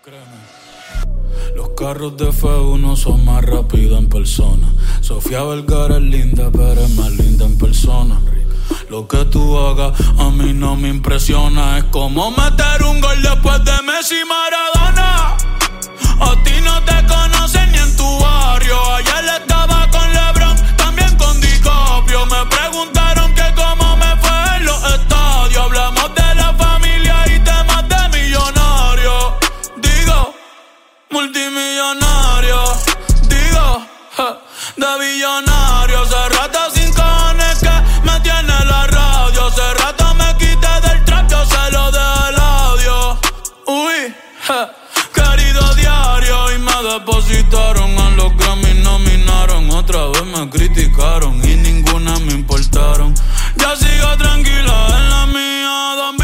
Los carros de F1 son más rápidos en persona. Sofía Vergara es linda, pero es más linda en persona. Lo que tú hagas a mí no me impresiona. Es como meter un gol después de Messi y Maradona. A ti no te conocen ni en tu barrio. Ayer estaba con LeBron, también con DiCaprio. Me preguntaron que cómo me fue en los estadios. Hablamos de la familia y temas de millonarios. Digo, multimillonario. Digo, de billonario. Hace rato sin cojones que me tiene la radio. Hace rato me quité del trap, yo se lo dejé el audio. Uy, querido diario. Y me depositaron a los Grammy, nominaron. Otra vez me criticaron y ninguna me importaron. Ya sigo tranquila en la mía, don